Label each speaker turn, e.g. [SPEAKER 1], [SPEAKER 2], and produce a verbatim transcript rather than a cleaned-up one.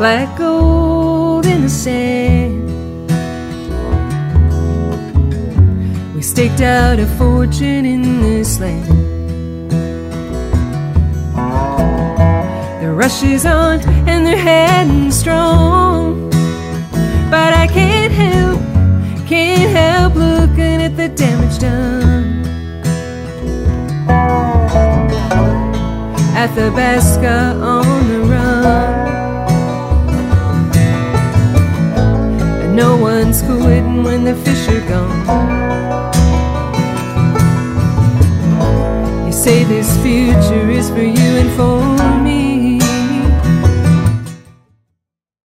[SPEAKER 1] like gold in the sand. We staked out a fortune in this land. The rush is on and they're heading strong, but I can't help, can't help looking at the damage done. Athabasca on the run, and no one's quitting when the fish are gone. You say this future is for you and for